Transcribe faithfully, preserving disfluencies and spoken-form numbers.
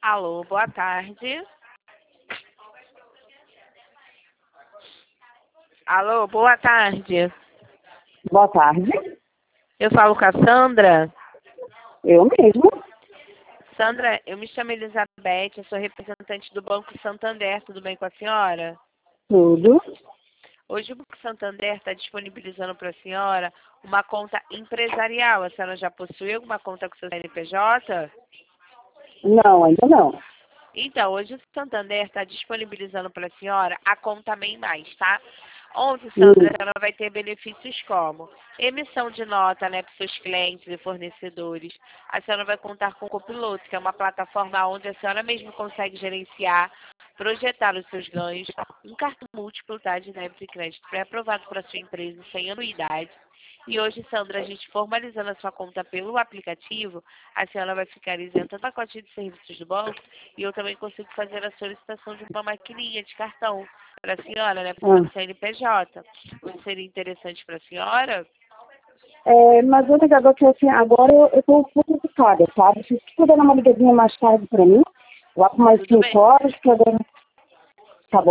Alô, boa tarde. Alô, boa tarde. Boa tarde. Eu falo com a Sandra. Eu mesmo. Sandra, eu me chamo Elizabeth, eu sou representante do Banco Santander, tudo bem com a senhora? Tudo. Hoje o Banco Santander está disponibilizando para a senhora uma conta empresarial. A senhora já possui alguma conta com seu C N P J? Não, ainda não. Então, hoje o Santander está disponibilizando para a senhora a conta MEI Mais, tá? Onde, Sandra, Hum. a senhora vai ter benefícios como emissão de nota, né, para seus clientes e fornecedores. A senhora vai contar com o Copiloto, que é uma plataforma onde a senhora mesmo consegue gerenciar, projetar os seus ganhos, um cartão múltiplo, tá, de débito e crédito pré-aprovado para sua empresa sem anuidade. E hoje, Sandra, a gente formalizando a sua conta pelo aplicativo, a senhora vai ficar isenta do pacote de serviços do banco e eu também consigo fazer a solicitação de uma maquininha de cartão para a senhora, né, para o seu Ah. C N P J. Isso seria interessante para a senhora? É, mas o ligador que assim, agora eu estou um pouco ocupada, sabe? Se você puder dar uma ligadinha mais tarde para mim, lá por mais Tudo cinco bem. horas, que agora